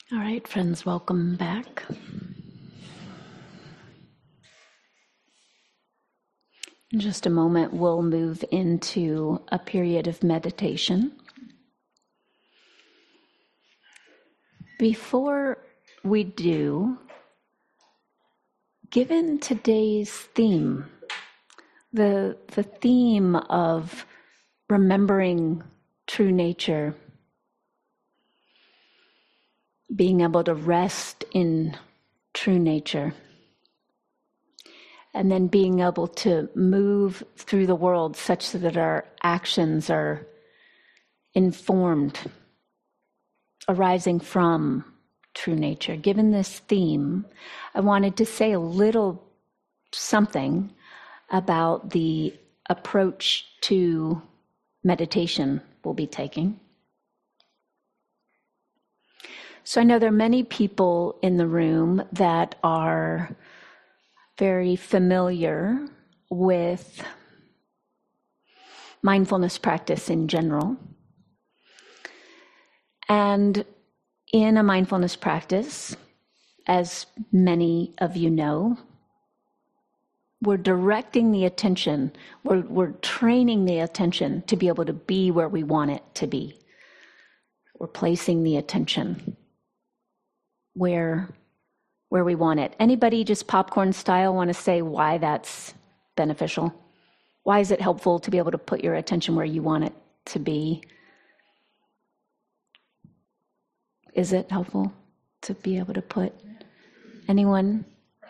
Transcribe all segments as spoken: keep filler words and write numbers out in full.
All right, friends, welcome back. In just a moment, we'll move into a period of meditation. Before we do, given today's theme, the, the theme of remembering true nature, being able to rest in true nature, and then being able to move through the world such that our actions are informed, arising from true nature. Given this theme, I wanted to say a little something about the approach to meditation we'll be taking. So I know there are many people in the room that are very familiar with mindfulness practice in general. And in a mindfulness practice, as many of you know, we're directing the attention, we're, we're training the attention to be able to be where we want it to be. We're placing the attention where where we want it. Anybody just popcorn style want to say why that's beneficial? Why is it helpful to be able to put your attention where you want it to be? Is it helpful to be able to put anyone?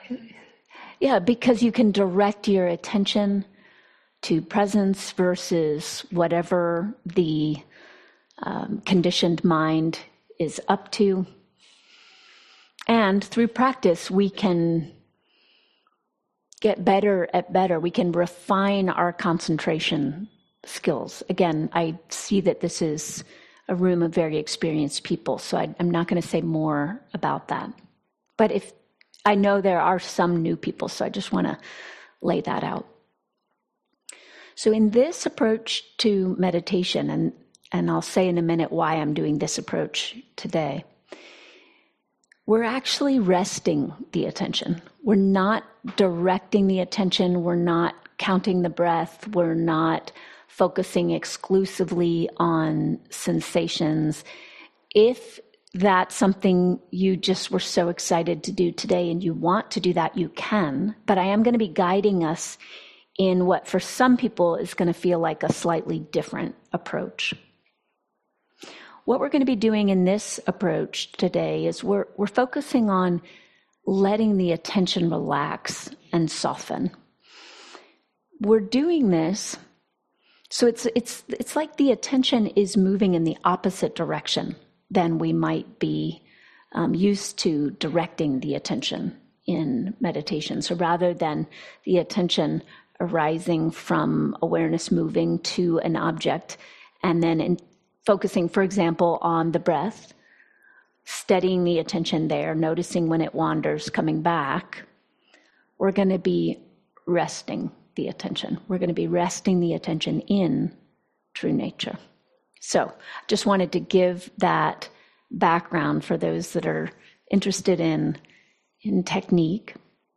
Yeah, because you can direct your attention to presence versus whatever the um, conditioned mind is up to. And through practice, we can get better at better. We can refine our concentration skills. Again, I see that this is a room of very experienced people, so I, I'm not going to say more about that. But if I know there are some new people, so I just want to lay that out. So in this approach to meditation, and, and I'll say in a minute why I'm doing this approach today, we're actually resting the attention. We're not directing the attention. We're not counting the breath. We're not focusing exclusively on sensations. If that's something you just were so excited to do today and you want to do that, you can. But I am going to be guiding us in what for some people is going to feel like a slightly different approach. What we're going to be doing in this approach today is we're we're focusing on letting the attention relax and soften. We're doing this, so it's it's it's like the attention is moving in the opposite direction than we might be um, used to directing the attention in meditation. So rather than the attention arising from awareness moving to an object and then in focusing, for example, on the breath, steadying the attention there, noticing when it wanders, coming back, we're going to be resting the attention. We're going to be resting the attention in true nature. So just wanted to give that background for those that are interested in, in technique.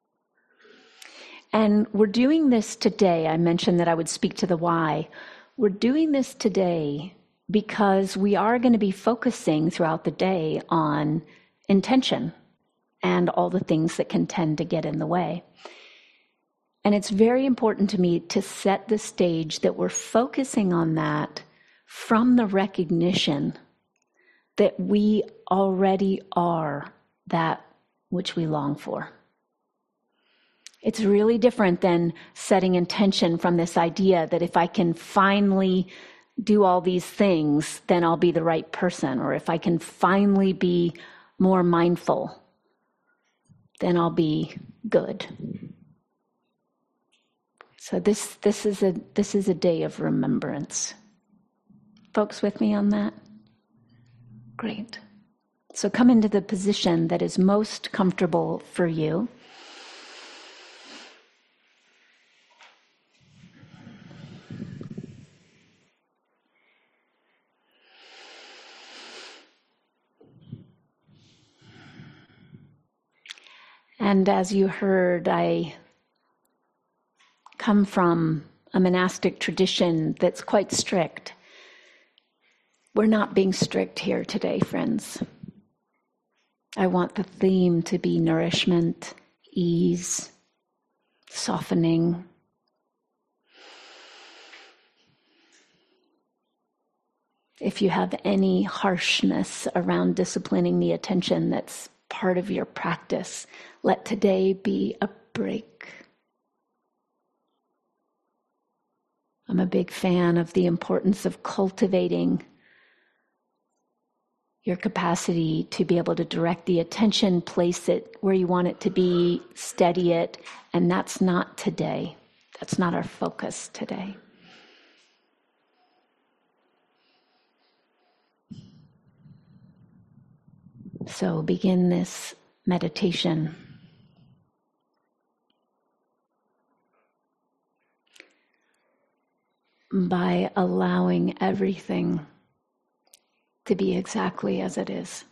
And we're doing this today. I mentioned that I would speak to the why. We're doing this today because we are going to be focusing throughout the day on intention and all the things that can tend to get in the way. And it's very important to me to set the stage that we're focusing on that from the recognition that we already are that which we long for. It's really different than setting intention from this idea that if I can finally do all these things, then I'll be the right person. Or if I can finally be more mindful, then I'll be good. So this this is a this is a day of remembrance. Folks with me on that? Great. So come into the position that is most comfortable for you. And as you heard, I come from a monastic tradition that's quite strict. We're not being strict here today, friends. I want the theme to be nourishment, ease, softening. If you have any harshness around disciplining the attention that's part of your practice, let today be a break. I'm a big fan of the importance of cultivating your capacity to be able to direct the attention, place it where you want it to be, steady it, and that's not today. That's not our focus today. So begin this meditation by allowing everything to be exactly as it is.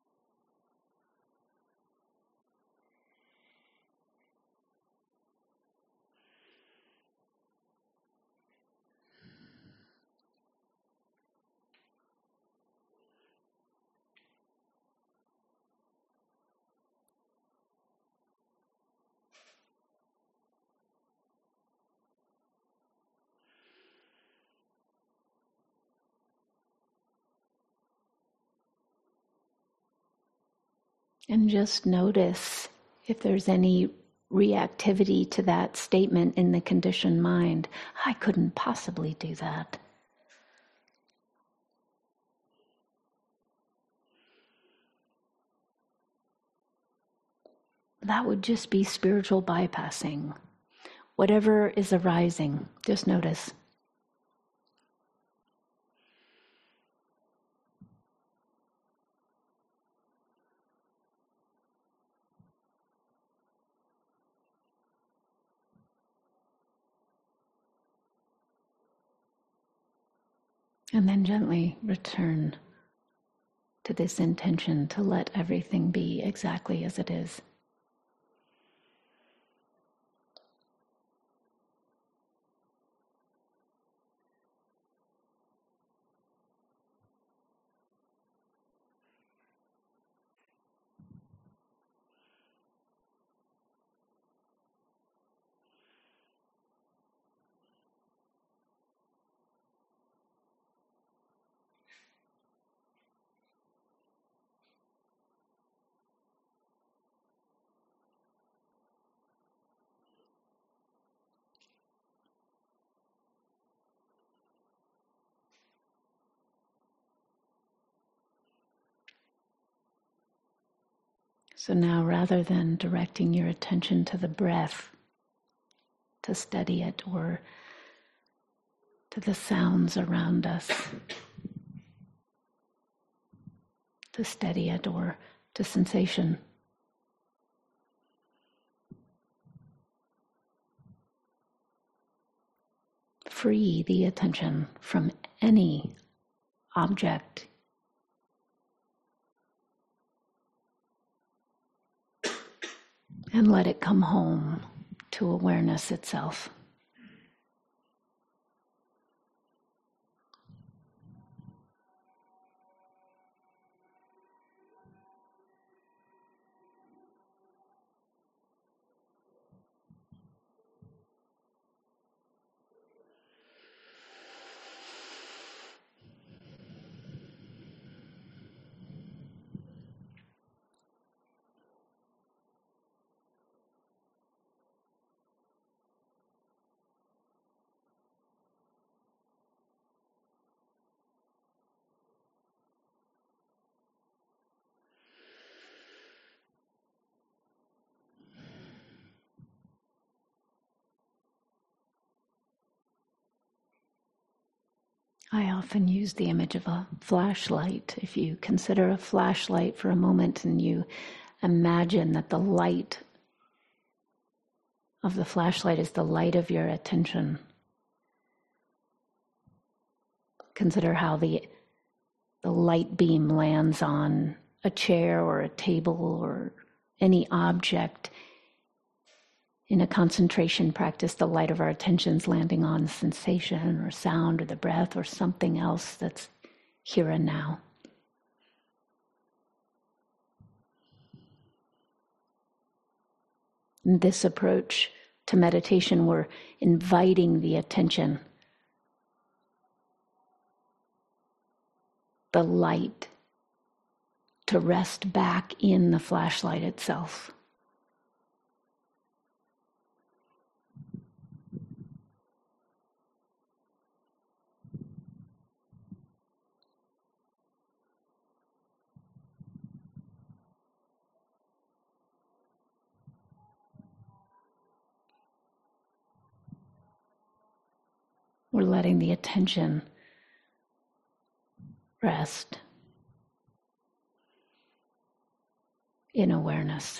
And just notice if there's any reactivity to that statement in the conditioned mind. I couldn't possibly do that. That would just be spiritual bypassing. Whatever is arising, just notice. And then gently return to this intention to let everything be exactly as it is. So now, rather than directing your attention to the breath, to steady it, or to the sounds around us, to steady it, or to sensation, free the attention from any object and let it come home to awareness itself. I often use the image of a flashlight. If you consider a flashlight for a moment and you imagine that the light of the flashlight is the light of your attention. Consider how the, the light beam lands on a chair or a table or any object, In a concentration practice, the light of our attention's landing on sensation or sound or the breath or something else that's here and now. In this approach to meditation, we're inviting the attention, the light, to rest back in the flashlight itself. We're letting the attention rest in awareness.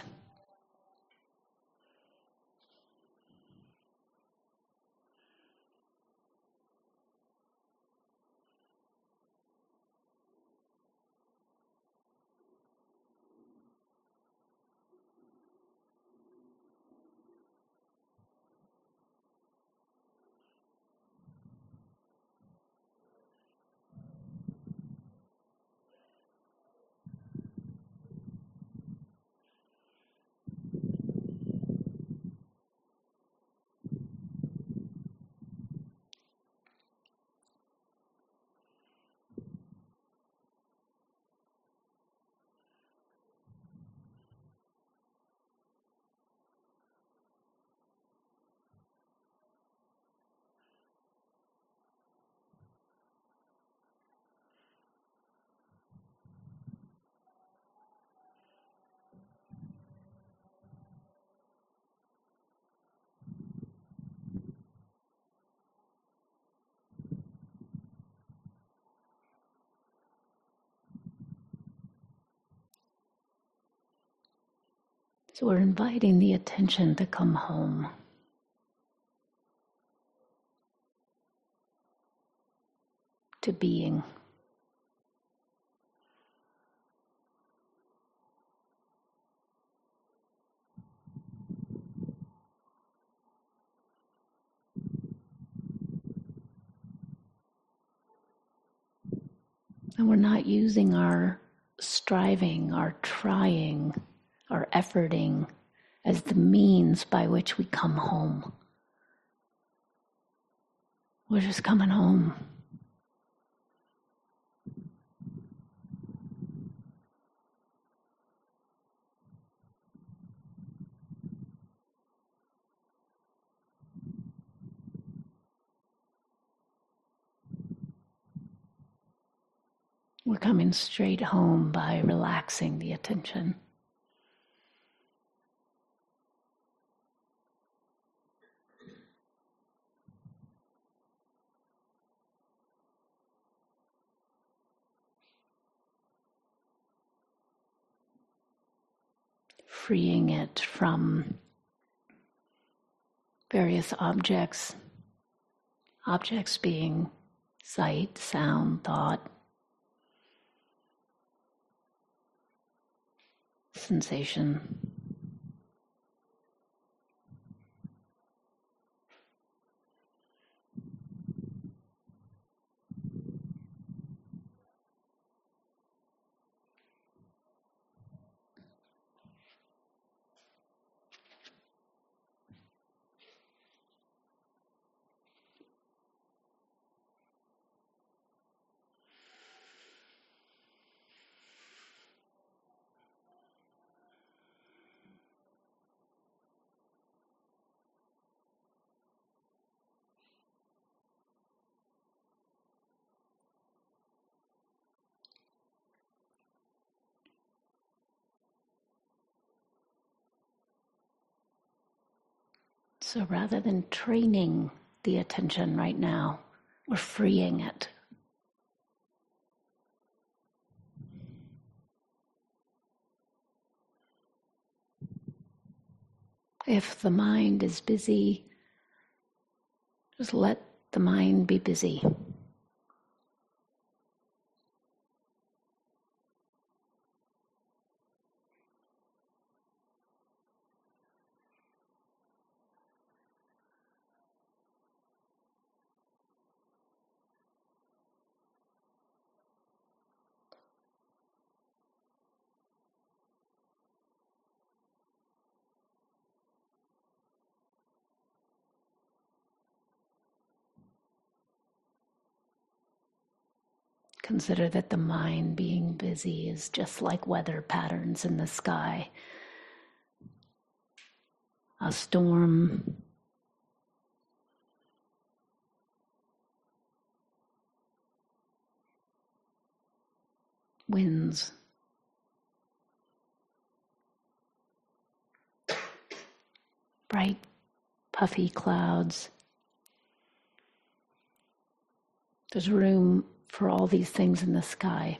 So we're inviting the attention to come home. To being. And we're not using our striving, our trying, our efforting as the means by which we come home. We're just coming home. We're coming straight home by relaxing the attention. Freeing it from various objects, objects being sight, sound, thought, sensation. So rather than training the attention right now, we're freeing it. If the mind is busy, just let the mind be busy. Consider that the mind being busy is just like weather patterns in the sky. A storm, winds, bright, puffy clouds. There's room for all these things in the sky.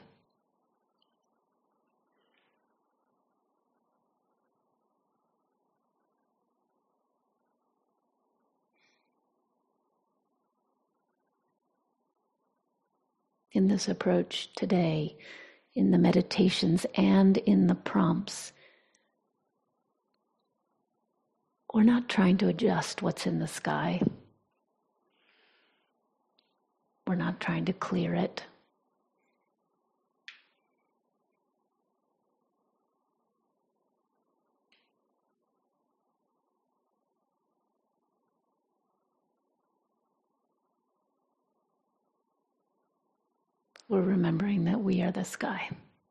In this approach today, in the meditations and in the prompts, we're not trying to adjust what's in the sky. We're not trying to clear it. We're remembering that we are the sky.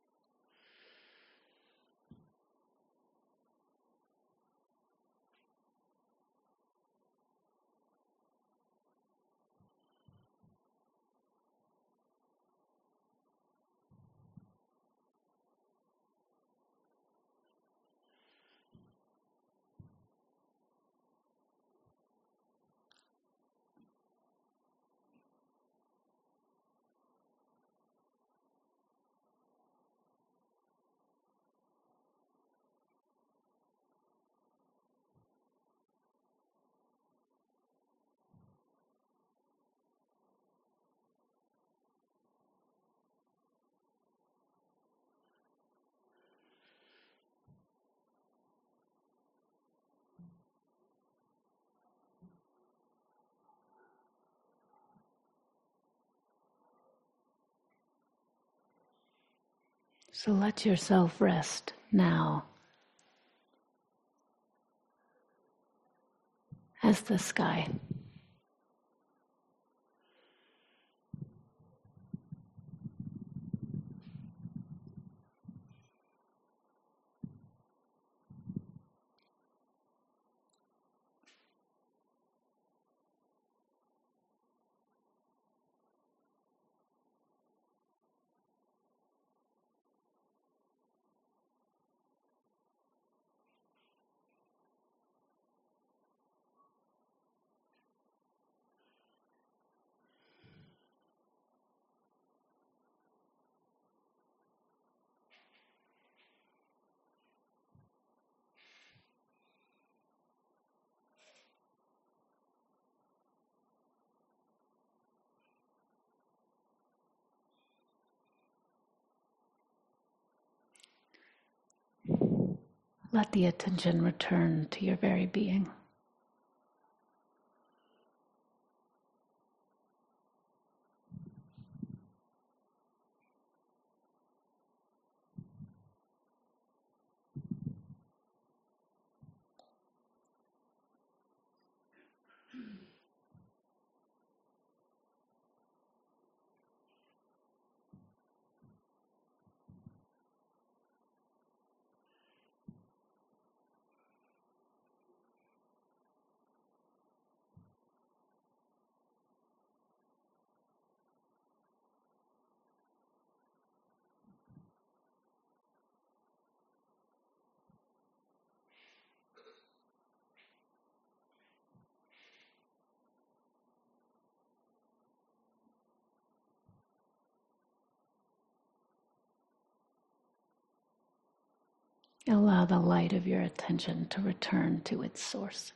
So let yourself rest now as the sky. Let the attention return to your very being. Allow the light of your attention to return to its source.